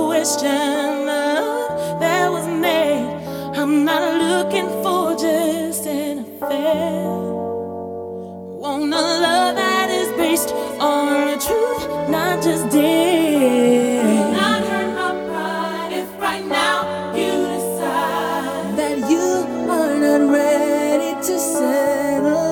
question that was made. I'm not looking for just an affair.